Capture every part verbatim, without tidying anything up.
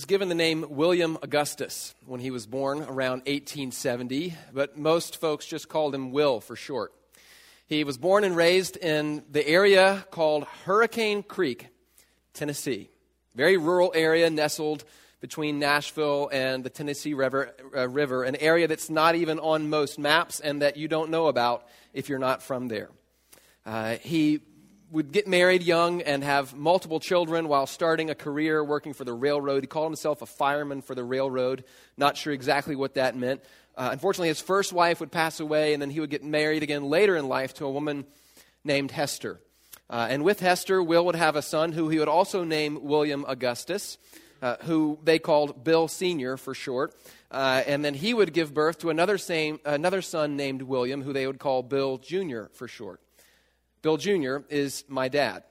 given the name William Augustus when he was born around eighteen seventy, but most folks just called him Will for short. He was born and raised in the area called Hurricane Creek, Tennessee. Very rural area nestled between Nashville and the Tennessee River, uh, River, an area that's not even on most maps and that you don't know about if you're not from there. Uh, he would get married young and have multiple children while starting a career working for the railroad. He called himself a fireman for the railroad. Not sure exactly what that meant. Uh, unfortunately, his first wife would pass away, and then he would get married again later in life to a woman named Hester. Uh, and with Hester, Will would have a son who he would also name William Augustus, uh, who they called Bill Senior for short. Uh, and then he would give birth to another, same, another son named William, who they would call Bill Junior for short. Bill Junior is my dad.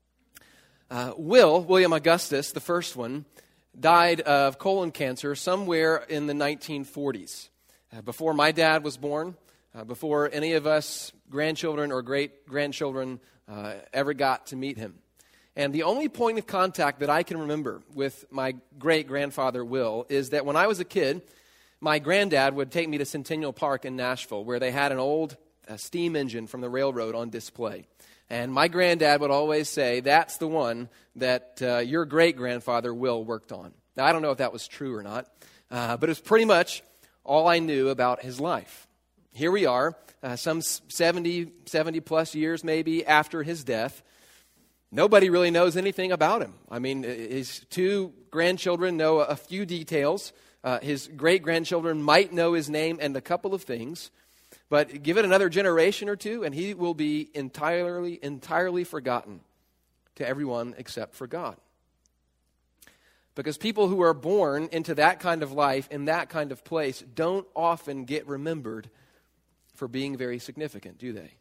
Uh, Will, William Augustus, the first one, died of colon cancer somewhere in the nineteen forties. Uh, before my dad was born, uh, before any of us grandchildren or great-grandchildren uh, ever got to meet him. And the only point of contact that I can remember with my great-grandfather, Will, is that when I was a kid, my granddad would take me to Centennial Park in Nashville, where they had an old a steam engine from the railroad on display. And my granddad would always say, that's the one that uh, your great-grandfather Will worked on. Now, I don't know if that was true or not, uh, but it's pretty much all I knew about his life. Here we are, uh, some seventy, seventy plus years maybe after his death. Nobody really knows anything about him. I mean, his two grandchildren know a few details. Uh, his great-grandchildren might know his name and a couple of things. But give it another generation or two, and he will be entirely, entirely forgotten to everyone except for God. Because people who are born into that kind of life, in that kind of place, don't often get remembered for being very significant, do they?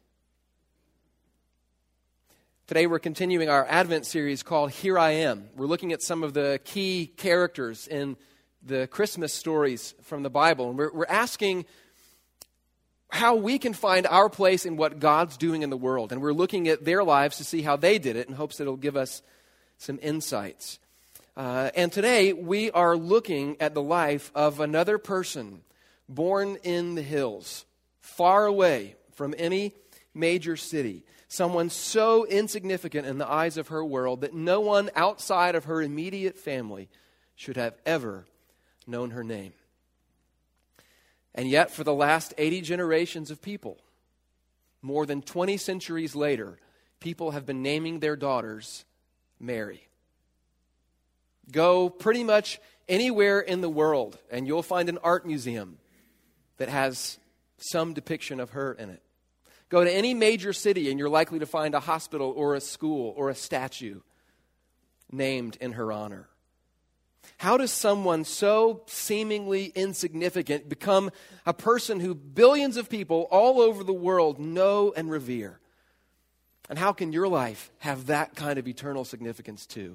Today we're continuing our Advent series called Here I Am. We're looking at some of the key characters in the Christmas stories from the Bible. And we're, we're asking how we can find our place in what God's doing in the world. And we're looking at their lives to see how they did it in hopes that it'll give us some insights. Uh, and today we are looking at the life of another person born in the hills, far away from any major city. Someone so insignificant in the eyes of her world that no one outside of her immediate family should have ever known her name. And yet, for the last eighty generations of people, more than twenty centuries later, people have been naming their daughters Mary. Go pretty much anywhere in the world, and you'll find an art museum that has some depiction of her in it. Go to any major city, and you're likely to find a hospital or a school or a statue named in her honor. How does someone so seemingly insignificant become a person who billions of people all over the world know and revere? And how can your life have that kind of eternal significance too?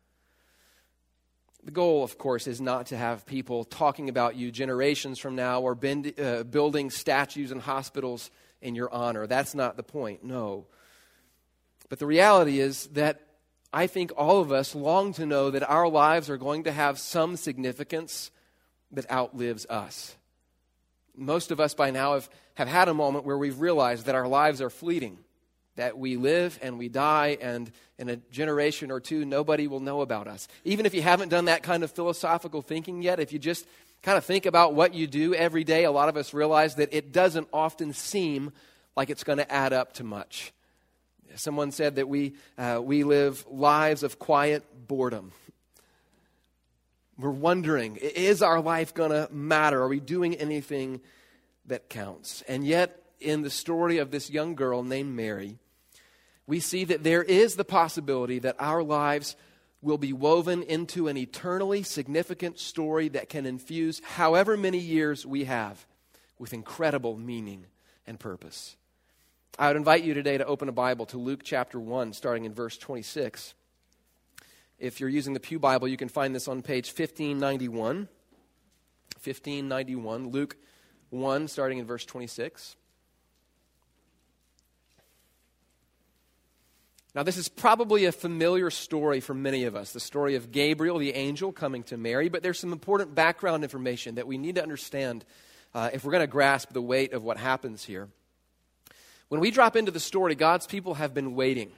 The goal, of course, is not to have people talking about you generations from now or bend, uh, building statues and hospitals in your honor. That's not the point, no. But the reality is that I think all of us long to know that our lives are going to have some significance that outlives us. Most of us by now have, have had a moment where we've realized that our lives are fleeting, that we live and we die, and in a generation or two, nobody will know about us. Even if you haven't done that kind of philosophical thinking yet, if you just kind of think about what you do every day, a lot of us realize that it doesn't often seem like it's going to add up to much. Someone said that we uh, we live lives of quiet boredom. We're wondering, is our life going to matter? Are we doing anything that counts? And yet, in the story of this young girl named Mary, we see that there is the possibility that our lives will be woven into an eternally significant story that can infuse however many years we have with incredible meaning and purpose. I would invite you today to open a Bible to Luke chapter one, starting in verse twenty-six. If you're using the Pew Bible, you can find this on page fifteen ninety-one. fifteen ninety-one, Luke one, starting in verse twenty-six. Now, this is probably a familiar story for many of us, the story of Gabriel, the angel, coming to Mary, but there's some important background information that we need to understand uh, if we're going to grasp the weight of what happens here. When we drop into the story, God's people have been waiting,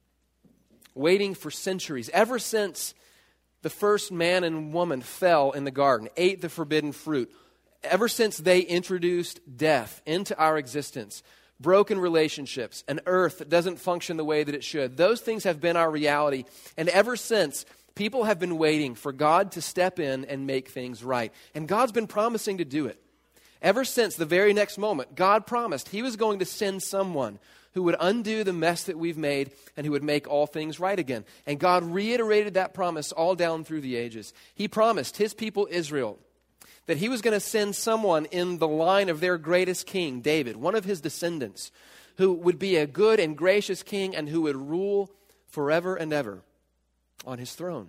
waiting for centuries, ever since the first man and woman fell in the garden, ate the forbidden fruit, ever since they introduced death into our existence, broken relationships, an earth that doesn't function the way that it should. Those things have been our reality. And ever since, people have been waiting for God to step in and make things right. And God's been promising to do it. Ever since the very next moment, God promised He was going to send someone who would undo the mess that we've made and who would make all things right again. And God reiterated that promise all down through the ages. He promised His people Israel that He was going to send someone in the line of their greatest king, David, one of His descendants, who would be a good and gracious king and who would rule forever and ever on His throne.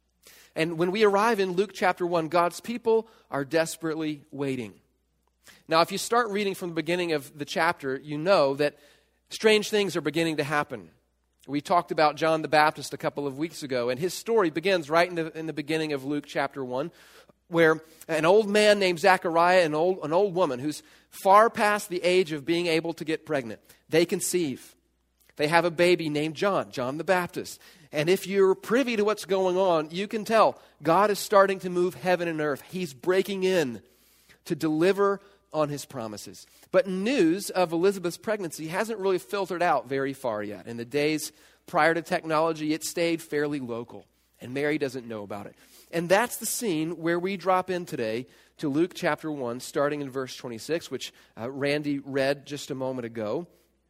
And when we arrive in Luke chapter one, God's people are desperately waiting. Now, if you start reading from the beginning of the chapter, you know that strange things are beginning to happen. We talked about John the Baptist a couple of weeks ago, and his story begins right in the, in the beginning of Luke chapter one, where an old man named Zechariah and an old, an old woman who's far past the age of being able to get pregnant, they conceive. They have a baby named John, John the Baptist. And if you're privy to what's going on, you can tell God is starting to move heaven and earth. He's breaking in to deliver on His promises. But news of Elizabeth's pregnancy hasn't really filtered out very far yet. In the days prior to technology, it stayed fairly local, and Mary doesn't know about it. And that's the scene where we drop in today to Luke chapter one, starting in verse twenty-six, which uh, Randy read just a moment ago.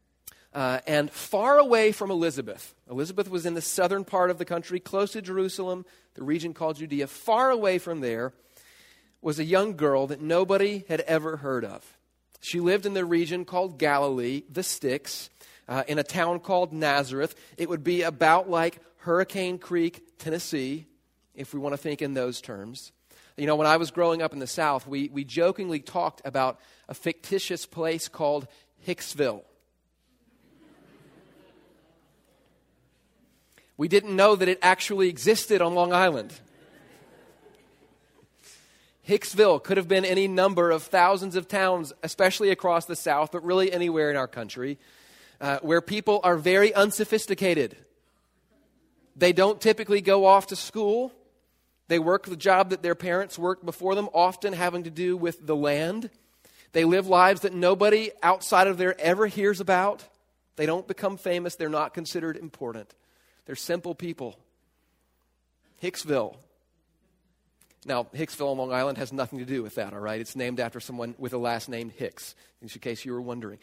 Uh, and far away from Elizabeth, Elizabeth was in the southern part of the country, close to Jerusalem, the region called Judea. Far away from there was a young girl that nobody had ever heard of. She lived in the region called Galilee, the Sticks, uh, in a town called Nazareth. It would be about like Hurricane Creek, Tennessee, if we want to think in those terms. You know, when I was growing up in the South, we, we jokingly talked about a fictitious place called Hicksville. We didn't know that it actually existed on Long Island. Hicksville could have been any number of thousands of towns, especially across the South, but really anywhere in our country, uh, where people are very unsophisticated. They don't typically go off to school. They work the job that their parents worked before them, often having to do with the land. They live lives that nobody outside of there ever hears about. They don't become famous. They're not considered important. They're simple people. Hicksville. Now, Hicksville on Long Island has nothing to do with that, all right? It's named after someone with a last name Hicks, in case you were wondering.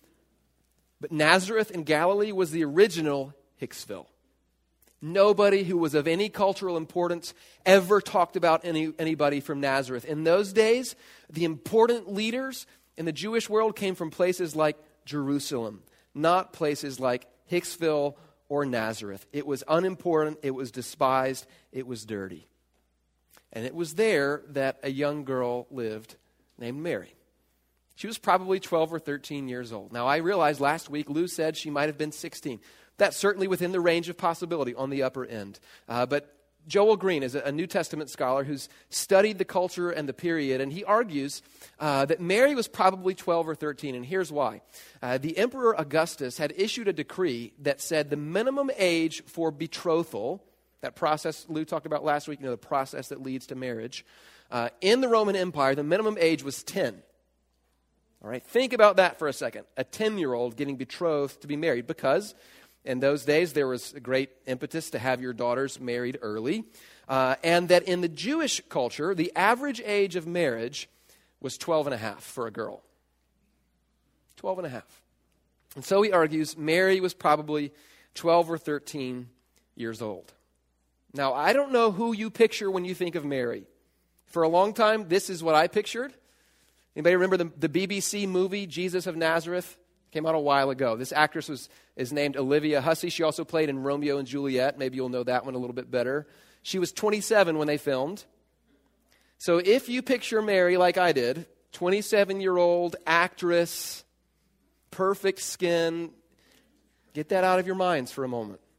But Nazareth in Galilee was the original Hicksville. Nobody who was of any cultural importance ever talked about any, anybody from Nazareth. In those days, the important leaders in the Jewish world came from places like Jerusalem, not places like Hicksville or Nazareth. It was unimportant, it was despised, it was dirty. And it was there that a young girl lived named Mary. She was probably twelve or thirteen years old. Now, I realized last week Lou said she might have been sixteen. That's certainly within the range of possibility on the upper end. Uh, but Joel Green is a New Testament scholar who's studied the culture and the period, and he argues uh, that Mary was probably twelve or thirteen, and here's why. Uh, the Emperor Augustus had issued a decree that said the minimum age for betrothal, that process Lou talked about last week, you know, the process that leads to marriage, uh, in the Roman Empire, the minimum age was ten. All right, think about that for a second. A ten-year-old getting betrothed to be married, because in those days, there was a great impetus to have your daughters married early. Uh, and that in the Jewish culture, the average age of marriage was twelve and a half for a girl. twelve and a half. And so he argues Mary was probably twelve or thirteen years old. Now, I don't know who you picture when you think of Mary. For a long time, this is what I pictured. Anybody remember the, the B B C movie, Jesus of Nazareth? Came out a while ago. This actress was is named Olivia Hussey. She also played in Romeo and Juliet. Maybe you'll know that one a little bit better. She was twenty-seven when they filmed. So if you picture Mary like I did, twenty-seven-year-old actress, perfect skin, get that out of your minds for a moment.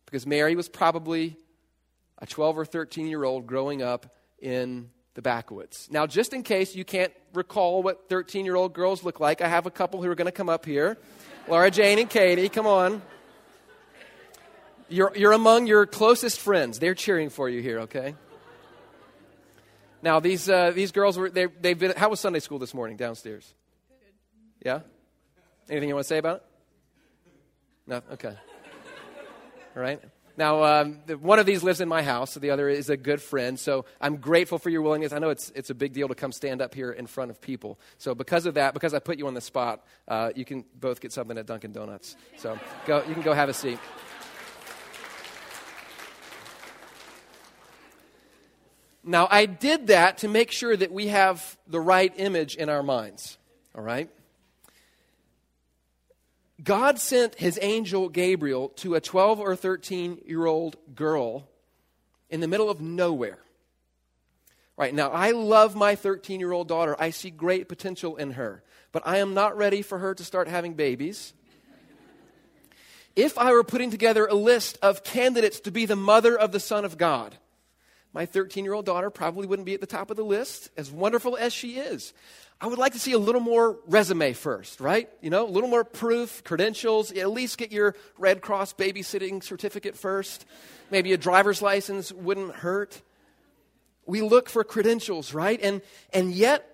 because Mary was probably a twelve or thirteen-year-old growing up in the backwoods. Now, just in case you can't recall what thirteen-year-old girls look like, I have a couple who are going to come up here. Laura Jane and Katie, come on. You're, you're among your closest friends. They're cheering for you here, okay? Now, these uh, these girls, were they, they've been, how was Sunday school this morning downstairs? Yeah? Anything you want to say about it? No? Okay. All right. Now, um, the, one of these lives in my house, so the other is a good friend. So I'm grateful for your willingness. I know it's it's a big deal to come stand up here in front of people. So because of that, because I put you on the spot, uh, you can both get something at Dunkin' Donuts. So go, you can go have a seat. Now, I did that to make sure that we have the right image in our minds. All right? God sent his angel Gabriel to a twelve or thirteen-year-old girl in the middle of nowhere. Right, now, I love my thirteen-year-old daughter. I see great potential in her. But I am not ready for her to start having babies. If I were putting together a list of candidates to be the mother of the Son of God, my thirteen-year-old daughter probably wouldn't be at the top of the list, as wonderful as she is. I would like to see a little more resume first, right? You know, a little more proof, credentials. At least get your Red Cross babysitting certificate first. Maybe a driver's license wouldn't hurt. We look for credentials, right? And and yet,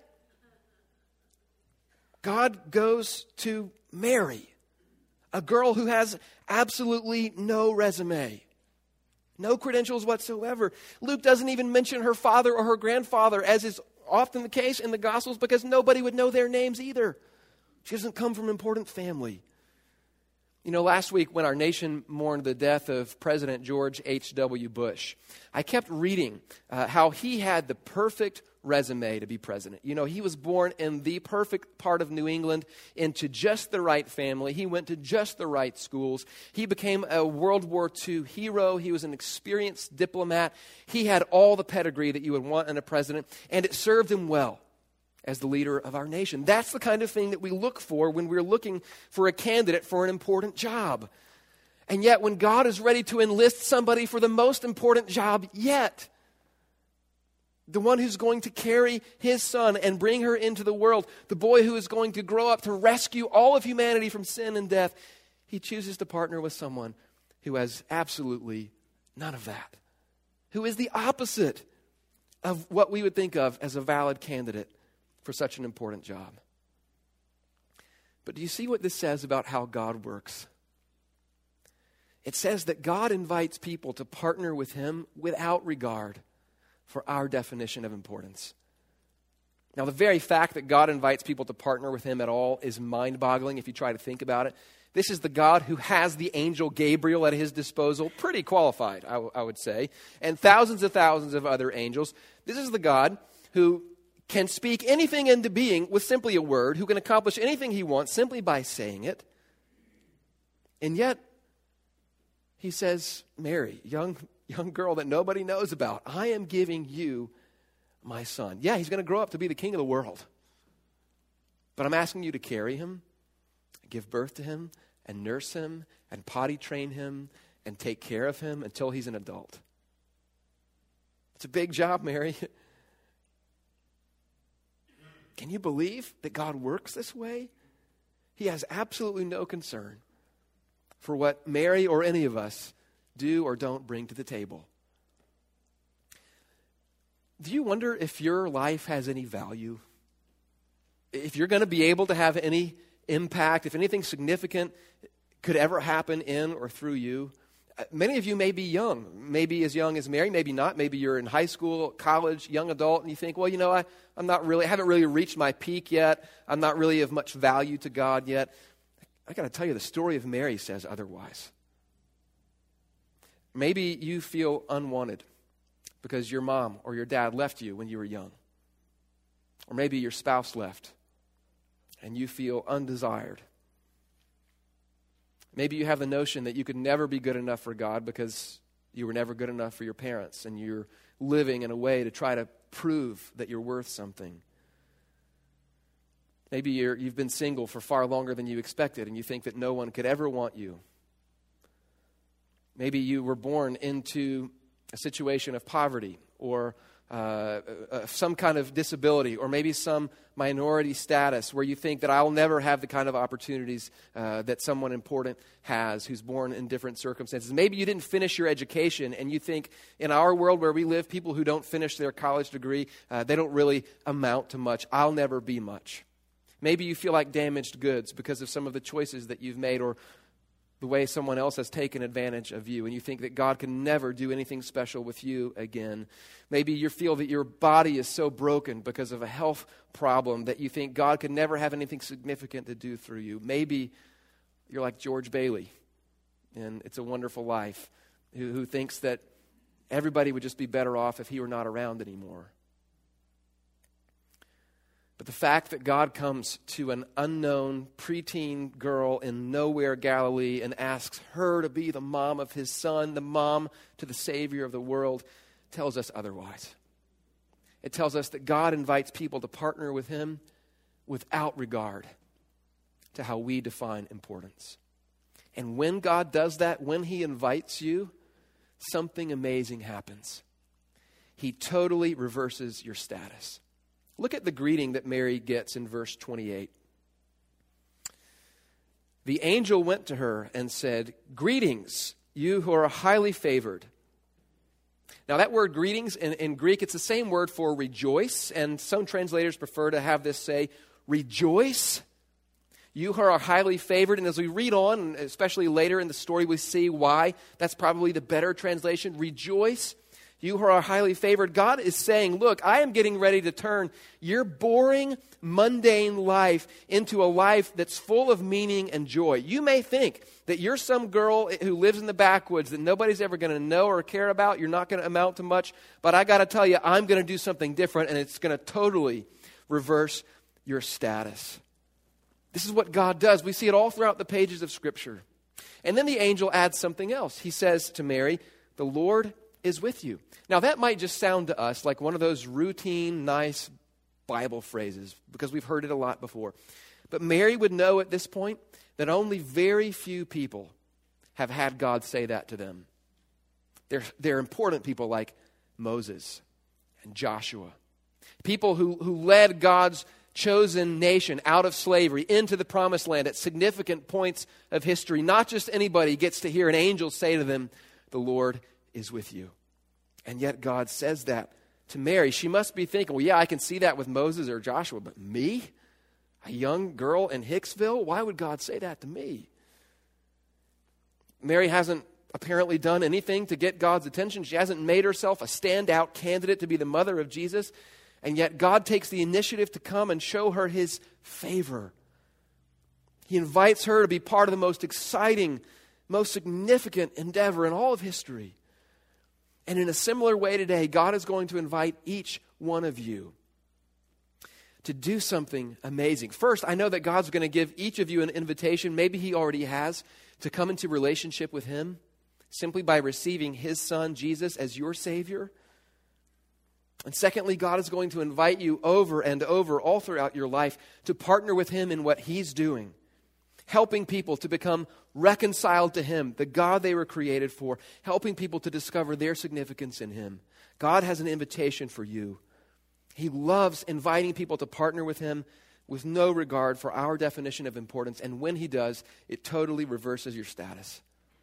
God goes to Mary, a girl who has absolutely no resume. No credentials whatsoever. Luke doesn't even mention her father or her grandfather, as is often the case in the Gospels, because nobody would know their names either. She doesn't come from an important family. You know, last week when our nation mourned the death of President George H W Bush, I kept reading uh, how he had the perfect resume to be president. You know, he was born in the perfect part of New England, into just the right family. He went to just the right schools. He became a World War Two hero. He was an experienced diplomat. He had all the pedigree that you would want in a president, and it served him well as the leader of our nation. That's the kind of thing that we look for when we're looking for a candidate for an important job. And yet, when God is ready to enlist somebody for the most important job yet, the one who's going to carry his son and bring her into the world, the boy who is going to grow up to rescue all of humanity from sin and death, he chooses to partner with someone who has absolutely none of that, who is the opposite of what we would think of as a valid candidate for such an important job. But do you see what this says about how God works? It says that God invites people to partner with him without regard for our definition of importance. Now, the very fact that God invites people to partner with him at all is mind-boggling if you try to think about it. This is the God who has the angel Gabriel at his disposal, pretty qualified, I, w- I would say, and thousands and thousands of other angels. This is the God who can speak anything into being with simply a word, who can accomplish anything he wants simply by saying it. And yet, he says, Mary, young young girl that nobody knows about, I am giving you my son. Yeah, he's going to grow up to be the king of the world. But I'm asking you to carry him, give birth to him, and nurse him, and potty train him, and take care of him until he's an adult. It's a big job, Mary. Can you believe that God works this way? He has absolutely no concern for what Mary or any of us do or don't bring to the table. Do you wonder if your life has any value? If you're going to be able to have any impact, if anything significant could ever happen in or through you? Many of you may be young, maybe as young as Mary, maybe not. Maybe you're in high school, college, young adult, and you think, well, you know, I, I'm not really, I haven't really reached my peak yet. I'm not really of much value to God yet. I got to tell you, the story of Mary says otherwise. Maybe you feel unwanted because your mom or your dad left you when you were young. Or maybe your spouse left and you feel undesired. Maybe you have the notion that you could never be good enough for God because you were never good enough for your parents and you're living in a way to try to prove that you're worth something. Maybe you're, you've been single for far longer than you expected and you think that no one could ever want you. Maybe you were born into a situation of poverty or uh, uh, some kind of disability, or maybe some minority status where you think that I'll never have the kind of opportunities uh, that someone important has who's born in different circumstances. Maybe you didn't finish your education and you think in our world where we live, people who don't finish their college degree, uh, they don't really amount to much. I'll never be much. Maybe you feel like damaged goods because of some of the choices that you've made or the way someone else has taken advantage of you, and you think that God can never do anything special with you again. Maybe you feel that your body is so broken because of a health problem that you think God can never have anything significant to do through you. Maybe you're like George Bailey in It's a Wonderful Life, who, who thinks that everybody would just be better off if he were not around anymore. But the fact that God comes to an unknown preteen girl in nowhere Galilee and asks her to be the mom of his son, the mom to the Savior of the world, tells us otherwise. It tells us that God invites people to partner with him without regard to how we define importance. And when God does that, when he invites you, something amazing happens. He totally reverses your status. Look at the greeting that Mary gets in verse twenty-eight. The angel went to her and said, "Greetings, you who are highly favored." Now that word greetings in, in Greek, it's the same word for rejoice, and some translators prefer to have this say, rejoice, you who are highly favored. And as we read on, especially later in the story, we see why that's probably the better translation, rejoice. You who are highly favored. God is saying, look, I am getting ready to turn your boring, mundane life into a life that's full of meaning and joy. You may think that you're some girl who lives in the backwoods that nobody's ever going to know or care about. You're not going to amount to much. But I got to tell you, I'm going to do something different, and it's going to totally reverse your status. This is what God does. We see it all throughout the pages of Scripture. And then the angel adds something else. He says to Mary, the Lord is with you. Now that might just sound to us like one of those routine, nice Bible phrases because we've heard it a lot before. But Mary would know at this point that only very few people have had God say that to them. They're, they're important people like Moses and Joshua. People who, who led God's chosen nation out of slavery into the promised land at significant points of history. Not just anybody gets to hear an angel say to them, the Lord is with you. And yet God says that to Mary. She must be thinking, well, yeah, I can see that with Moses or Joshua, but me? A young girl in Hicksville? Why would God say that to me? Mary hasn't apparently done anything to get God's attention. She hasn't made herself a standout candidate to be the mother of Jesus. And yet God takes the initiative to come and show her his favor. He invites her to be part of the most exciting, most significant endeavor in all of history. And in a similar way today, God is going to invite each one of you to do something amazing. First, I know that God's going to give each of you an invitation, maybe he already has, to come into relationship with him simply by receiving his son, Jesus, as your Savior. And secondly, God is going to invite you over and over all throughout your life to partner with him in what he's doing, helping people to become reconciled to him, the God they were created for, helping people to discover their significance in him. God has an invitation for you. He loves inviting people to partner with him with no regard for our definition of importance. And when he does, it totally reverses your status.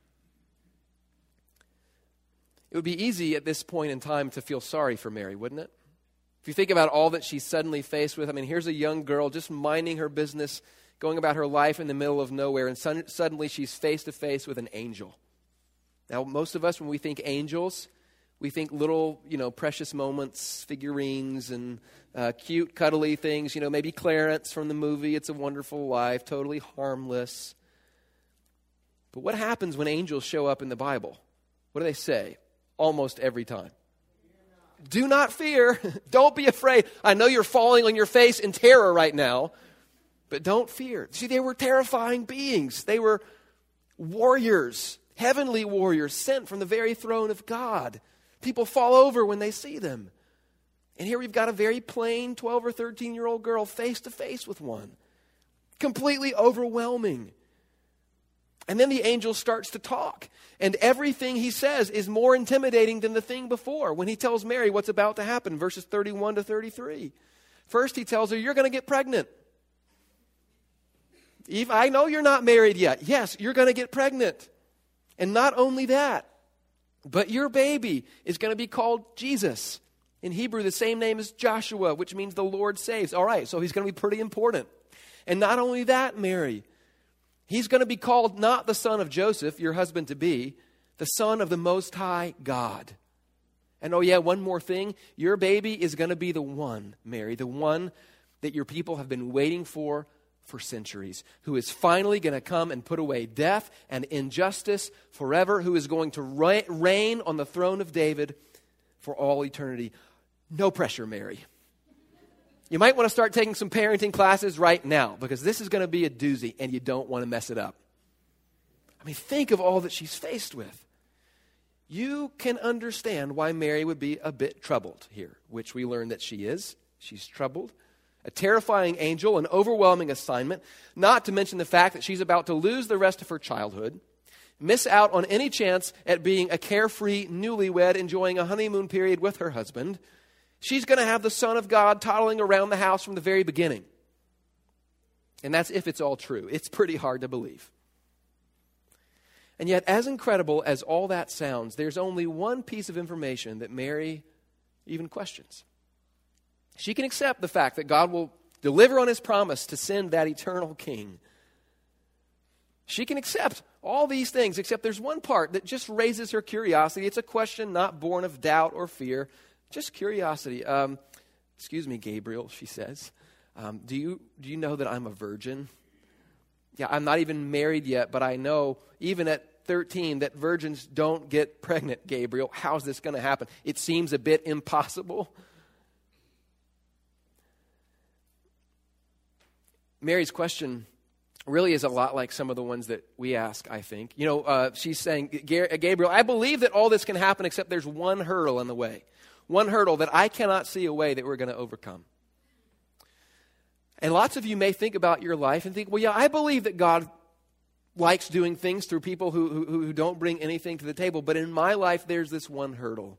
It would be easy at this point in time to feel sorry for Mary, wouldn't it? If you think about all that she's suddenly faced with, I mean, here's a young girl just minding her business, going about her life in the middle of nowhere, and son- suddenly she's face to face with an angel. Now, most of us, when we think angels, we think little, you know, precious moments, figurines, and uh, cute, cuddly things. You know, maybe Clarence from the movie It's a Wonderful Life, totally harmless. But what happens when angels show up in the Bible? What do they say? Almost every time. Do not fear. Don't be afraid. I know you're falling on your face in terror right now, but don't fear. See, they were terrifying beings. They were warriors, heavenly warriors sent from the very throne of God. People fall over when they see them. And here we've got a very plain twelve or thirteen-year-old girl face to face with one. Completely overwhelming. And then the angel starts to talk. And everything he says is more intimidating than the thing before when he tells Mary what's about to happen, verses thirty-one to thirty-three. First, he tells her, you're going to get pregnant. Eve, I know you're not married yet. Yes, you're going to get pregnant. And not only that, but your baby is going to be called Jesus. In Hebrew, the same name as Joshua, which means the Lord saves. All right, so he's going to be pretty important. And not only that, Mary, he's going to be called not the son of Joseph, your husband-to-be, the son of the Most High God. And oh yeah, one more thing. Your baby is going to be the one, Mary, the one that your people have been waiting for for centuries, who is finally going to come and put away death and injustice forever, who is going to reign on the throne of David for all eternity. No pressure, Mary. You might want to start taking some parenting classes right now, because this is going to be a doozy and you don't want to mess it up. I mean, think of all that she's faced with. You can understand why Mary would be a bit troubled here, which we learn that she is. She's troubled. A terrifying angel, an overwhelming assignment, not to mention the fact that she's about to lose the rest of her childhood, miss out on any chance at being a carefree newlywed enjoying a honeymoon period with her husband. She's going to have the Son of God toddling around the house from the very beginning. And that's if it's all true. It's pretty hard to believe. And yet, as incredible as all that sounds, there's only one piece of information that Mary even questions. She can accept the fact that God will deliver on his promise to send that eternal king. She can accept all these things, except there's one part that just raises her curiosity. It's a question not born of doubt or fear, just curiosity. Um, excuse me, Gabriel, she says. Um, do you do you know that I'm a virgin? Yeah, I'm not even married yet, but I know even at thirteen that virgins don't get pregnant, Gabriel. How's this going to happen? It seems a bit impossible. Mary's question really is a lot like some of the ones that we ask, I think. You know, uh, she's saying, Gabriel, I believe that all this can happen except there's one hurdle in the way. One hurdle that I cannot see a way that we're going to overcome. And lots of you may think about your life and think, well, yeah, I believe that God likes doing things through people who, who, who don't bring anything to the table. But in my life, there's this one hurdle.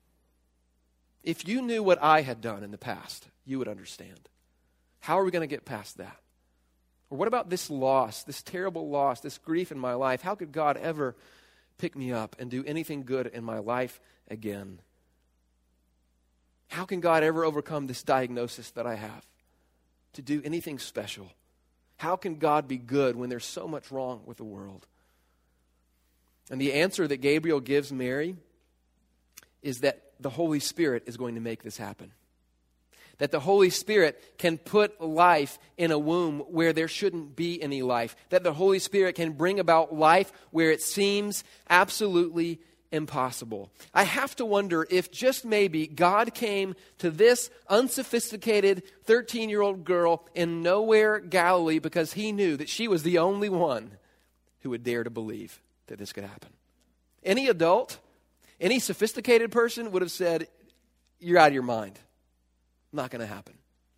If you knew what I had done in the past, you would understand. How are we going to get past that? Or what about this loss, this terrible loss, this grief in my life? How could God ever pick me up and do anything good in my life again? How can God ever overcome this diagnosis that I have to do anything special? How can God be good when there's so much wrong with the world? And the answer that Gabriel gives Mary is that the Holy Spirit is going to make this happen. That the Holy Spirit can put life in a womb where there shouldn't be any life. That the Holy Spirit can bring about life where it seems absolutely impossible. I have to wonder if just maybe God came to this unsophisticated thirteen-year-old girl in nowhere Galilee because he knew that she was the only one who would dare to believe that this could happen. Any adult, any sophisticated person would have said, you're out of your mind. Not going to happen.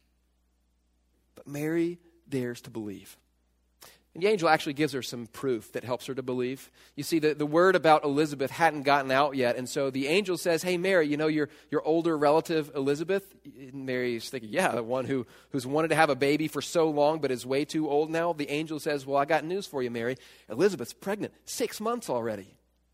But Mary dares to believe. And the angel actually gives her some proof that helps her to believe. You see, the, the word about Elizabeth hadn't gotten out yet, and so the angel says, hey, Mary, you know your, your older relative Elizabeth? And Mary's thinking, yeah, the one who, who's wanted to have a baby for so long but is way too old now. The angel says, well, I got news for you, Mary. Elizabeth's pregnant, six months already.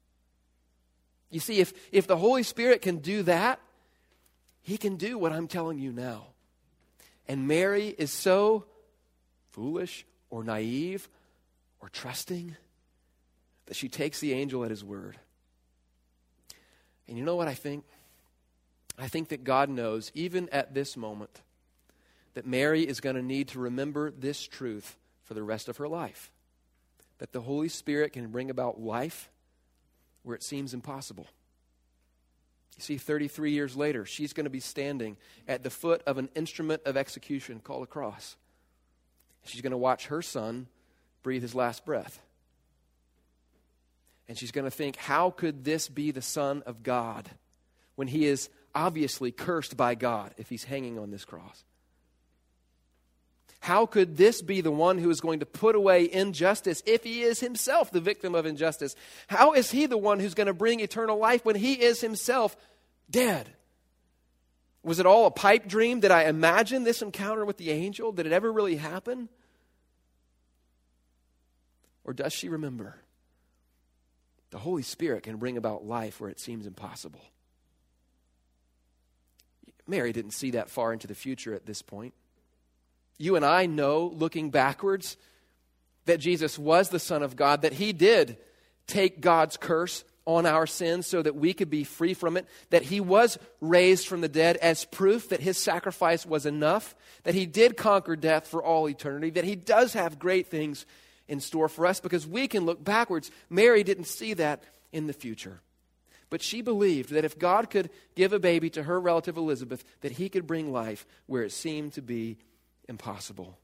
You see, if, if the Holy Spirit can do that, he can do what I'm telling you now. And Mary is so foolish or naive or trusting that she takes the angel at his word. And you know what I think? I think that God knows, even at this moment, that Mary is going to need to remember this truth for the rest of her life. That the Holy Spirit can bring about life where it seems impossible. You see, thirty-three years later, she's going to be standing at the foot of an instrument of execution called a cross. She's going to watch her son breathe his last breath. And she's going to think, how could this be the Son of God when he is obviously cursed by God if he's hanging on this cross? How could this be the one who is going to put away injustice if he is himself the victim of injustice? How is he the one who's going to bring eternal life when he is himself dead? Was it all a pipe dream? Did I imagine this encounter with the angel? Did it ever really happen? Or does she remember? The Holy Spirit can bring about life where it seems impossible. Mary didn't see that far into the future at this point. You and I know, looking backwards, that Jesus was the Son of God, that he did take God's curse on our sins so that we could be free from it, that he was raised from the dead as proof that his sacrifice was enough, that he did conquer death for all eternity, that he does have great things in store for us, because we can look backwards. Mary didn't see that in the future. But she believed that if God could give a baby to her relative Elizabeth, that he could bring life where it seemed to be impossible.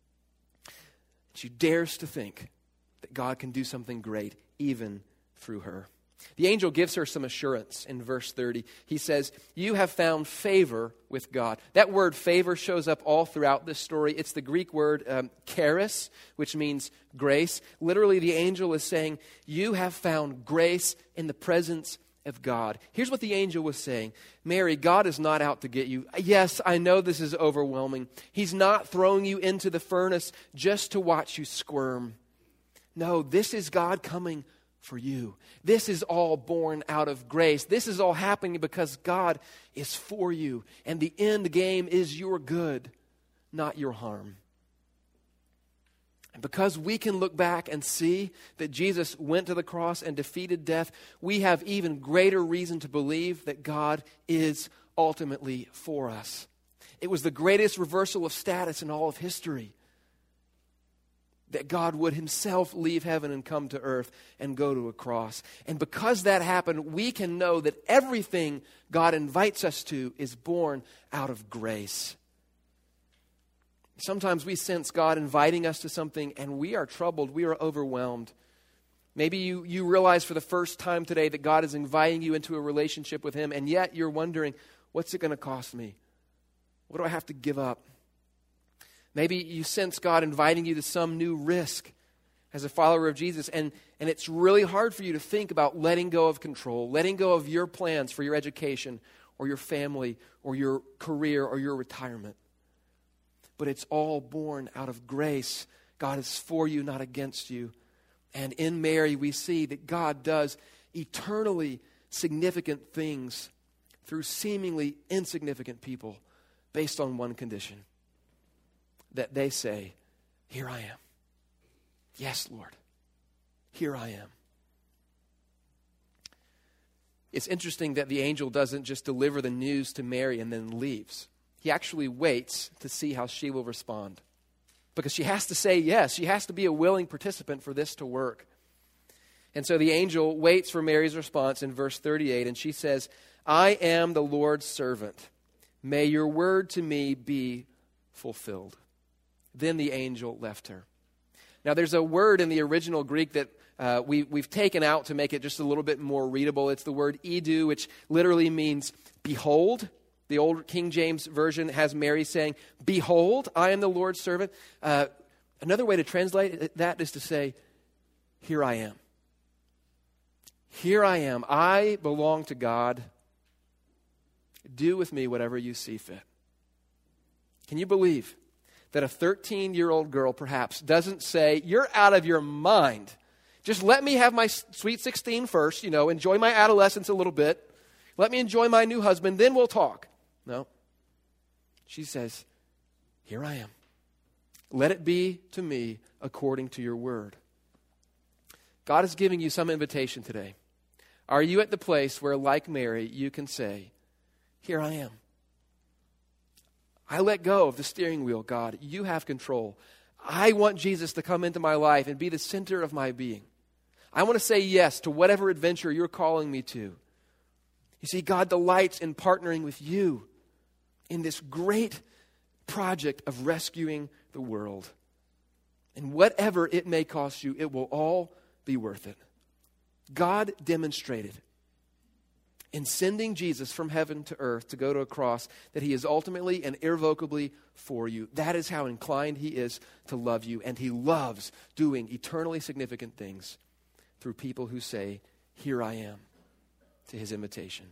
She dares to think that God can do something great even through her. The angel gives her some assurance in verse thirty. He says, "You have found favor with God." That word favor shows up all throughout this story. It's the Greek word um, charis, which means grace. Literally, the angel is saying, you have found grace in the presence of God. Here's what the angel was saying. Mary, God is not out to get you. Yes, I know this is overwhelming. He's not throwing you into the furnace just to watch you squirm. No, this is God coming for you. This is all born out of grace. This is all happening because God is for you. And the end game is your good, not your harm. And because we can look back and see that Jesus went to the cross and defeated death, we have even greater reason to believe that God is ultimately for us. It was the greatest reversal of status in all of history, that God would himself leave heaven and come to earth and go to a cross. And because that happened, we can know that everything God invites us to is born out of grace. Sometimes we sense God inviting us to something and we are troubled, we are overwhelmed. Maybe you, you realize for the first time today that God is inviting you into a relationship with him, and yet you're wondering, what's it going to cost me? What do I have to give up? Maybe you sense God inviting you to some new risk as a follower of Jesus, and, and it's really hard for you to think about letting go of control, letting go of your plans for your education or your family or your career or your retirement. But it's all born out of grace. God is for you, not against you. And in Mary, we see that God does eternally significant things through seemingly insignificant people based on one condition: that they say, "Here I am. Yes, Lord, here I am." It's interesting that the angel doesn't just deliver the news to Mary and then leaves. He actually waits to see how she will respond, because she has to say yes. She has to be a willing participant for this to work. And so the angel waits for Mary's response in verse thirty-eight, and she says, "I am the Lord's servant. May your word to me be fulfilled." Then the angel left her. Now there's a word in the original Greek that uh, we, we've taken out to make it just a little bit more readable. It's the word idu, which literally means behold. The old King James Version has Mary saying, "Behold, I am the Lord's servant." Uh, another way to translate that is to say, "Here I am. Here I am. I belong to God. Do with me whatever you see fit." Can you believe that a thirteen-year-old girl perhaps doesn't say, "You're out of your mind. Just let me have my sweet sixteen first, you know, enjoy my adolescence a little bit. Let me enjoy my new husband, then we'll talk." No. She says, "Here I am. Let it be to me according to your word." God is giving you some invitation today. Are you at the place where, like Mary, you can say, "Here I am. I let go of the steering wheel, God. You have control. I want Jesus to come into my life and be the center of my being. I want to say yes to whatever adventure you're calling me to." You see, God delights in partnering with you in this great project of rescuing the world. And whatever it may cost you, it will all be worth it. God demonstrated in sending Jesus from heaven to earth to go to a cross, that he is ultimately and irrevocably for you. That is how inclined he is to love you, and he loves doing eternally significant things through people who say, "Here I am," to his invitation.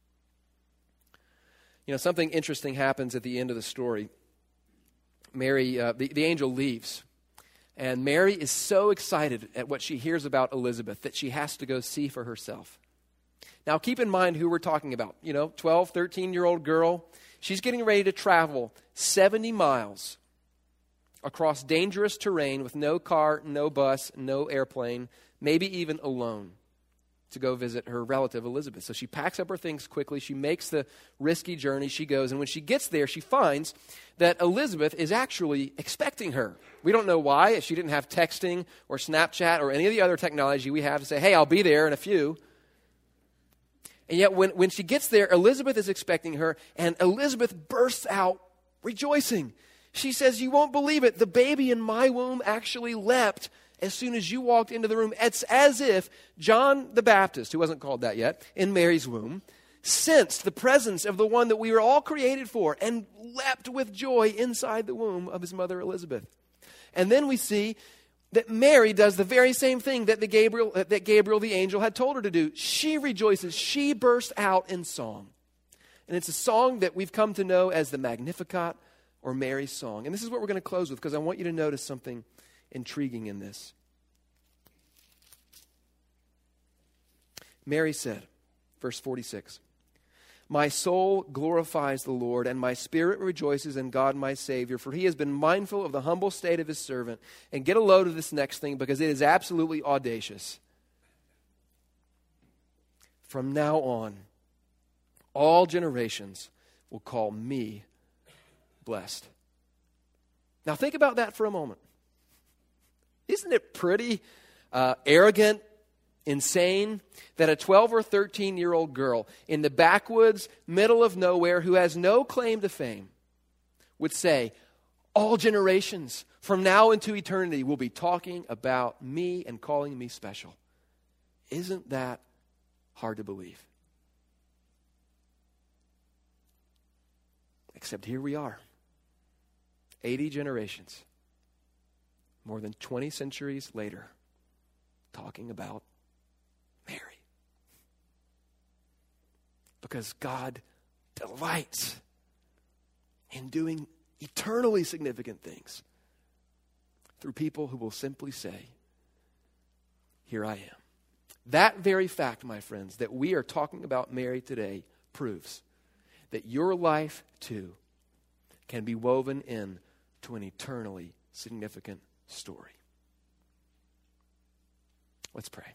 You know, something interesting happens at the end of the story. Mary, uh, the, the angel leaves, and Mary is so excited at what she hears about Elizabeth that she has to go see for herself. Now, keep in mind who we're talking about. You know, twelve, thirteen-year-old girl. She's getting ready to travel seventy miles across dangerous terrain with no car, no bus, no airplane, maybe even alone, to go visit her relative Elizabeth. So she packs up her things quickly. She makes the risky journey. She goes, and when she gets there, she finds that Elizabeth is actually expecting her. We don't know why. She didn't have texting or Snapchat or any of the other technology we have to say, "Hey, I'll be there in a few." And yet when, when she gets there, Elizabeth is expecting her, and Elizabeth bursts out rejoicing. She says, "You won't believe it. The baby in my womb actually leapt as soon as you walked into the room." It's as if John the Baptist, who wasn't called that yet, in Mary's womb, sensed the presence of the one that we were all created for and leapt with joy inside the womb of his mother Elizabeth. And then we see that Mary does the very same thing that the Gabriel, that Gabriel the angel had told her to do. She rejoices. She bursts out in song. And it's a song that we've come to know as the Magnificat, or Mary's song. And this is what we're going to close with, because I want you to notice something intriguing in this. Mary said, verse forty-six, "My soul glorifies the Lord, and my spirit rejoices in God my Savior, for he has been mindful of the humble state of his servant." And get a load of this next thing, because it is absolutely audacious. "From now on, all generations will call me blessed." Now think about that for a moment. Isn't it pretty uh, arrogant, insane, that a twelve or thirteen-year-old girl in the backwoods, middle of nowhere, who has no claim to fame, would say, "All generations from now into eternity will be talking about me and calling me special"? Isn't that hard to believe? Except here we are, eighty generations, more than twenty centuries later, talking about Mary. Because God delights in doing eternally significant things through people who will simply say, "Here I am." That very fact, my friends, that we are talking about Mary today, proves that your life too can be woven in to an eternally significant story. Let's pray.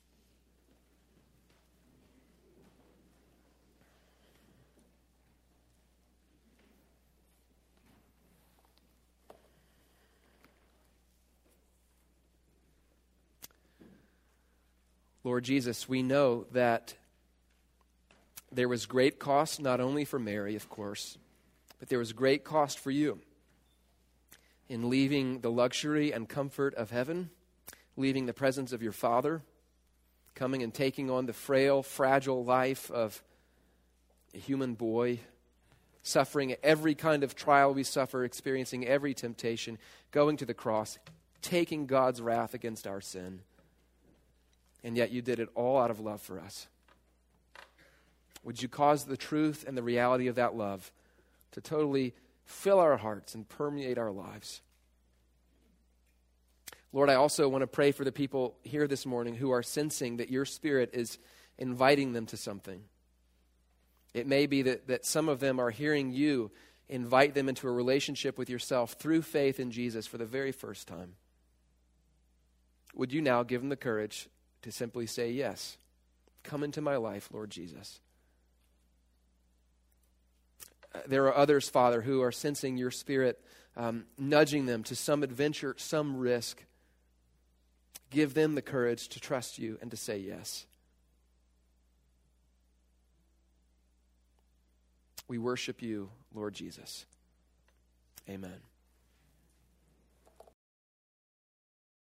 Lord Jesus, we know that there was great cost not only for Mary, of course, but there was great cost for you in leaving the luxury and comfort of heaven, leaving the presence of your Father, coming and taking on the frail, fragile life of a human boy, suffering every kind of trial we suffer, experiencing every temptation, going to the cross, taking God's wrath against our sin. And yet you did it all out of love for us. Would you cause the truth and the reality of that love to totally fill our hearts and permeate our lives? Lord, I also want to pray for the people here this morning who are sensing that your Spirit is inviting them to something. It may be that, that some of them are hearing you invite them into a relationship with yourself through faith in Jesus for the very first time. Would you now give them the courage to simply say, "Yes, come into my life, Lord Jesus"? Uh, there are others, Father, who are sensing your Spirit um, nudging them to some adventure, some risk. Give them the courage to trust you and to say yes. We worship you, Lord Jesus. Amen.